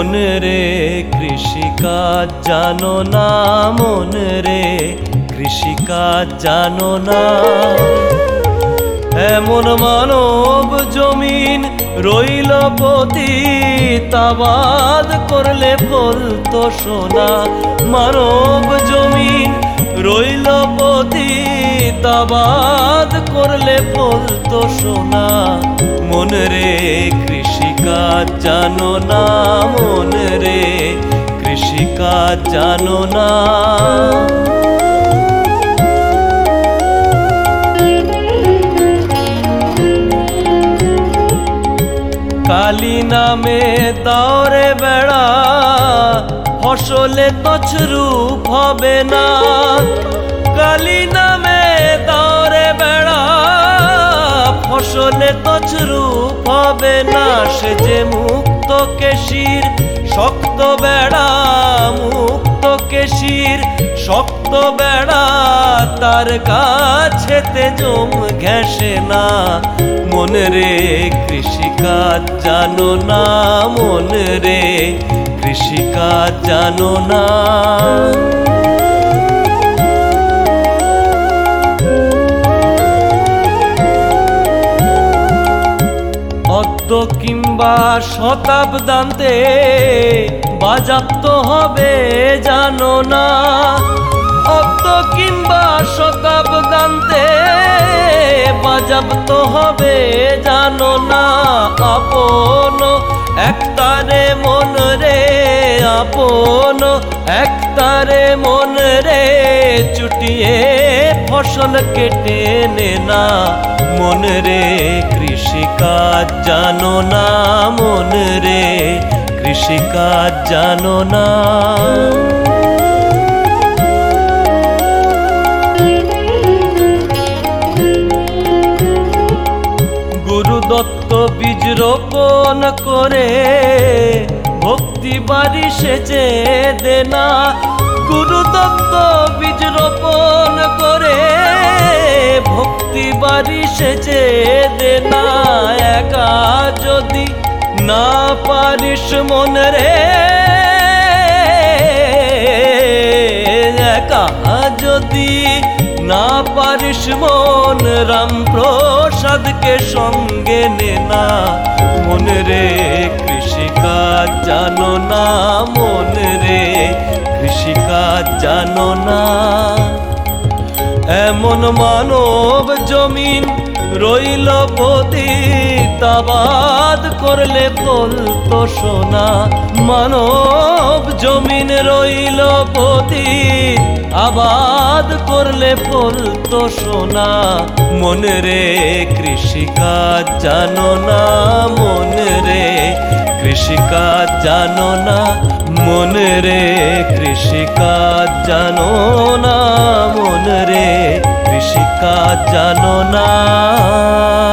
মন রে কৃষিকাজ জানো না, মন রে কৃষিকাজ জানো না। এমন মানব জমিন রইল পতিত, আবাদ করলে ফলতো সোনা। মানব জমিন রইল পতিত, আবাদ করলে ফলতো সোনা। মন রে কৃষিকাজ জানো না, মন রে কৃষিকাজ জানো না। কালী নামে দাওরে বেড়া, ফসলে তছরূপ হবে না। কালী নামে দাওরে বেড়া, ফসলে তছরূপ হবে না। সে যে মুক্ত কেশির শক্ত বেড়া, মুক্ত কেশির শক্ত বেড়া, তার কাছেতে জম ঘেঁষে না। মন রে কৃষিকাজ জানো না, মন রে কৃষিকাজ জানো না। অদ্য কিংবা শতাব্দান্তে বাজাপ্ত হবে জানো না। অদ্য কিংবা শতাব্দান্তে বাজাপ্ত হবে জানো না। আপন একতারে মন রে, আপন একতারে মন রে, চুটিয়ে ফসল কেটে নে না। মন রে কৃষিকাজ জানো না, মন রে কৃষিকাজ জানো না। গুরুদত্ত বীজ রোপণ করে ভক্তি বাড়ি সেচে দে না। গুরুদত্ত বীজ রোপণ করে ভক্তি বাড়ি সেচে দে না। একা যদি না পারিস মন রে, একা যদি না পারিস মন, রাম প্রসাদকে সঙ্গে নে না। মন রে কৃষিকাজ জানো না, মন রে কৃষিকাজ জানো না। এমন মানব জমিন রইল পতিত, আবাদ করলে ফলতো সোনা। মানব জমিন রইল পতিত, আবাদ করলে ফলতো সোনা। মন রে কৃষিকাজ জানো না, মন রে কৃষিকাজ জানো না। মন রে কৃষিকাজ জানো না, মন রে কৃষিকাজ জানো না।